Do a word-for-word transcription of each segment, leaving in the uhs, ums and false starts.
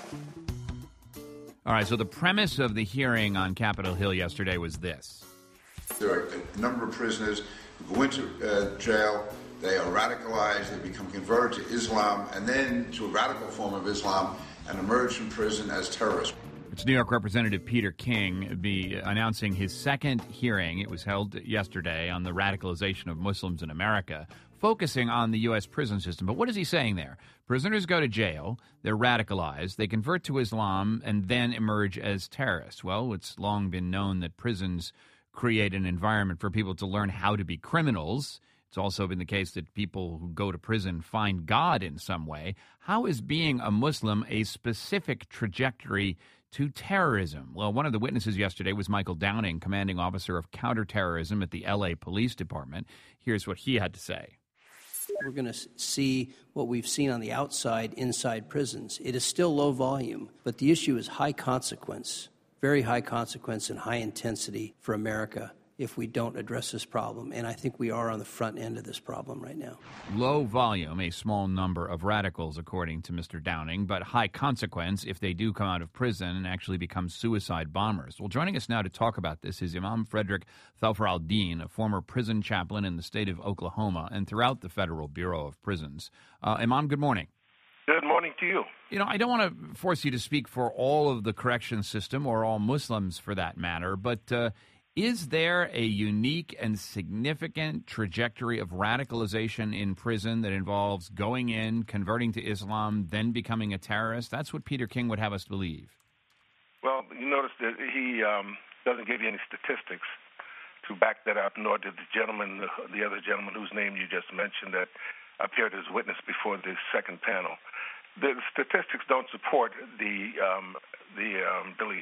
All right, so the premise of the hearing on Capitol Hill yesterday was this. There are a number of prisoners who go into uh, jail, they are radicalized, they become converted to Islam, and then to a radical form of Islam, and emerge from prison as terrorists. It's New York Representative Peter King be announcing his second hearing. It was held yesterday on the radicalization of Muslims in America, focusing on the U S prison system. But what is he saying there? Prisoners go to jail, they're radicalized, they convert to Islam, and then emerge as terrorists. Well, it's long been known that prisons create an environment for people to learn how to be criminals. It's also been the case that people who go to prison find God in some way. How is being a Muslim a specific trajectory to terrorism? Well, one of the witnesses yesterday was Michael Downing, commanding officer of counterterrorism at the L A Police Department. Here's what he had to say. We're going to see what we've seen on the outside, inside prisons. It is still low volume, but the issue is high consequence, very high consequence and high intensity for America if we don't address this problem. And I think we are on the front end of this problem right now. Low volume, a small number of radicals, according to Mister Downing, but high consequence if they do come out of prison and actually become suicide bombers. Well, joining us now to talk about this is Imam Frederick Thalfar al-Din, a former prison chaplain in the state of Oklahoma and throughout the Federal Bureau of Prisons. Uh, Imam, good morning. Good morning to you. You know, I don't want to force you to speak for all of the correction system or all Muslims for that matter, but uh, is there a unique and significant trajectory of radicalization in prison that involves going in, converting to Islam, then becoming a terrorist? That's what Peter King would have us believe. Well, you notice that he um, doesn't give you any statistics to back that up, nor did the gentleman, the, the other gentleman whose name you just mentioned that appeared as witness before the second panel. The statistics don't support the um, the um, belief.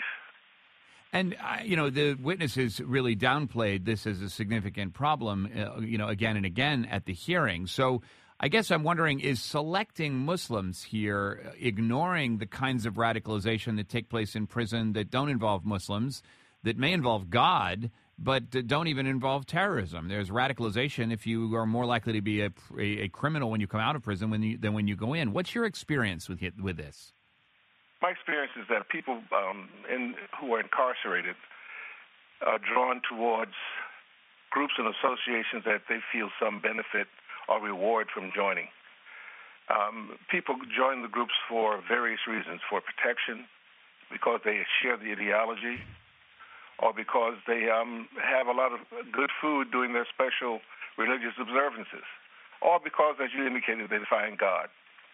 And, uh, you know, the witnesses really downplayed this as a significant problem, uh, you know, again and again at the hearing. So I guess I'm wondering, is selecting Muslims here ignoring the kinds of radicalization that take place in prison that don't involve Muslims, that may involve God, but don't even involve terrorism? There's radicalization if you are more likely to be a, a, a criminal when you come out of prison when you, than when you go in. What's your experience with with this? My experience is that people um, in, who are incarcerated are drawn towards groups and associations that they feel some benefit or reward from joining. Um, people join the groups for various reasons, for protection, because they share the ideology, or because they um, have a lot of good food during their special religious observances, or because, as you indicated, they find God.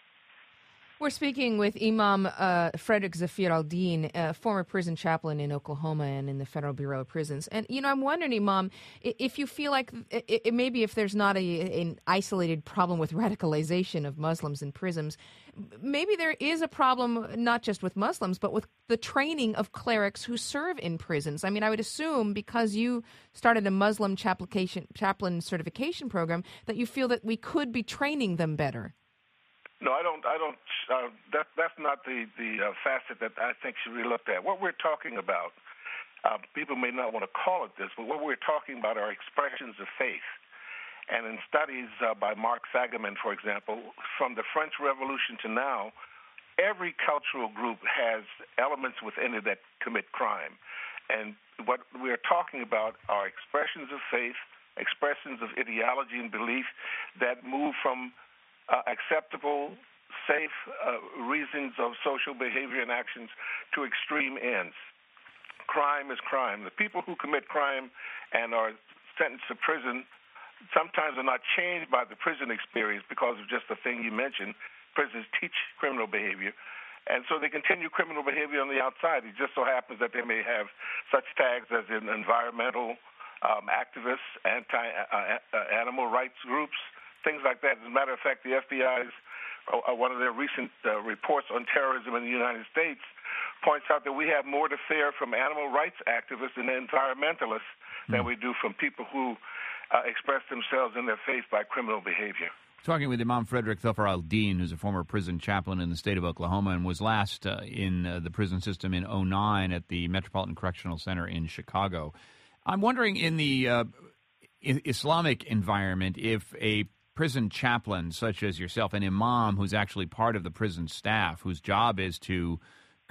We're speaking with Imam uh, Frederick Thalfar al-Din, a former prison chaplain in Oklahoma and in the Federal Bureau of Prisons. And, you know, I'm wondering, Imam, if you feel like it, it, maybe if there's not a, an isolated problem with radicalization of Muslims in prisons, maybe there is a problem not just with Muslims, but with the training of clerics who serve in prisons. I mean, I would assume because you started a Muslim chaplain, chaplain certification program that you feel that we could be training them better. No, I don't. I don't. Uh, that that's not the the uh, facet that I think should be looked at. What we're talking about, uh, people may not want to call it this, but what we're talking about are expressions of faith. And in studies uh, by Mark Sagaman, for example, from the French Revolution to now, every cultural group has elements within it that commit crime. And what we're talking about are expressions of faith, expressions of ideology and belief that move from Uh, acceptable, safe uh, reasons of social behavior and actions to extreme ends. Crime is crime. The people who commit crime and are sentenced to prison sometimes are not changed by the prison experience because of just the thing you mentioned. Prisons teach criminal behavior. And so they continue criminal behavior on the outside. It just so happens that they may have such tags as in environmental um, activists, anti-animal uh, rights groups, things like that. As a matter of fact, the F B I's, uh, one of their recent uh, reports on terrorism in the United States points out that we have more to fear from animal rights activists and environmentalists mm. than we do from people who uh, express themselves in their faith by criminal behavior. Talking with Imam Frederick Thalfar al-Din, who's a former prison chaplain in the state of Oklahoma and was last uh, in uh, the prison system in oh nine at the Metropolitan Correctional Center in Chicago. I'm wondering, in the uh, Islamic environment, if a prison chaplain such as yourself, an imam who's actually part of the prison staff, whose job is to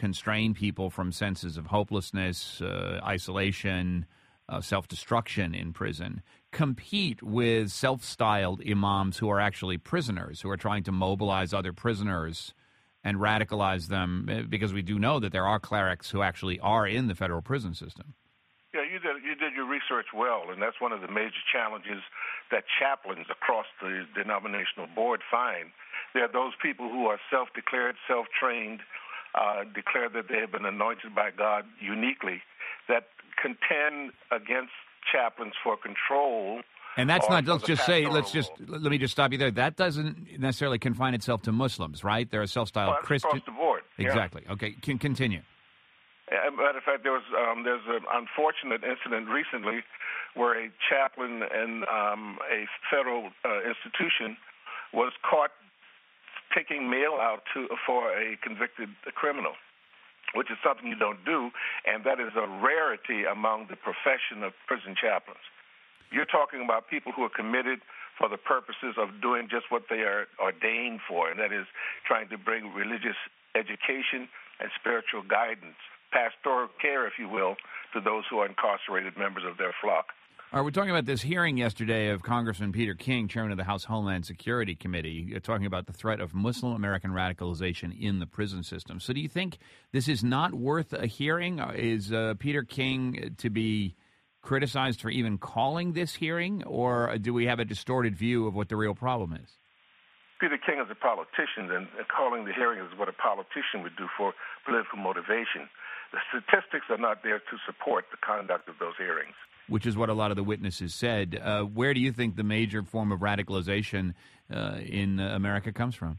constrain people from senses of hopelessness, uh, isolation, uh, self-destruction in prison, compete with self-styled imams who are actually prisoners, who are trying to mobilize other prisoners and radicalize them, because we do know that there are clerics who actually are in the federal prison system. Yeah, you did you did your research well, and that's one of the major challenges that chaplains across the denominational board find. There are those people who are self-declared, self-trained, uh, declare that they have been anointed by God uniquely, that contend against chaplains for control. And that's not, let's just say, pastoral let's just, role. let me just stop you there. That doesn't necessarily confine itself to Muslims, right? There are self-styled Well, that's Christians. across the board. Yeah. Exactly. Okay, can continue. As a matter of fact, there was um, there's an unfortunate incident recently where a chaplain in um, a federal uh, institution was caught taking mail out to for a convicted criminal, which is something you don't do, and that is a rarity among the profession of prison chaplains. You're talking about people who are committed for the purposes of doing just what they are ordained for, and that is trying to bring religious education and spiritual guidance, pastoral care, if you will, to those who are incarcerated members of their flock. All right, we're talking about this hearing yesterday of Congressman Peter King, chairman of the House Homeland Security Committee, talking about the threat of Muslim American radicalization in the prison system. So do you think this is not worth a hearing? Is uh, Peter King to be criticized for even calling this hearing, or do we have a distorted view of what the real problem is? Peter King is a politician, and calling the hearing is what a politician would do for political motivation. The statistics are not there to support the conduct of those hearings. Which is what a lot of the witnesses said. Uh, where do you think the major form of radicalization uh, in America comes from?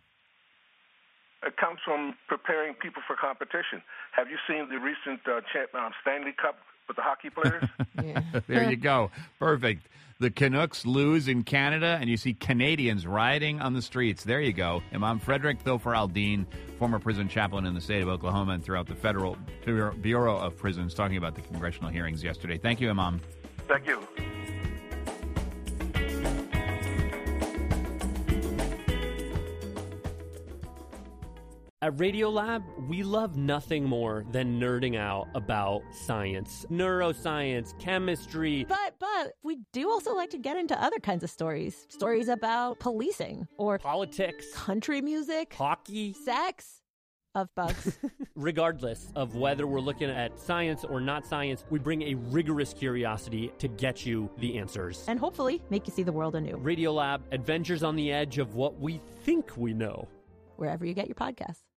It comes from preparing people for competition. Have you seen the recent uh, um, Stanley Cup with the hockey players? Yeah. There you go. Perfect. The Canucks lose in Canada, and you see Canadians rioting on the streets. There you go. Imam Frederick Thilfer Al-Din, former prison chaplain in the state of Oklahoma and throughout the Federal Bureau of Prisons, talking about the congressional hearings yesterday. Thank you, Imam. Thank you. At Radiolab, we love nothing more than nerding out about science, neuroscience, chemistry. But, but, we do also like to get into other kinds of stories. Stories about policing, or Politics. country music, Hockey. sex, of bugs. Regardless of whether we're looking at science or not science, we bring a rigorous curiosity to get you the answers. And hopefully make you see the world anew. Radiolab, adventures on the edge of what we think we know. Wherever you get your podcasts.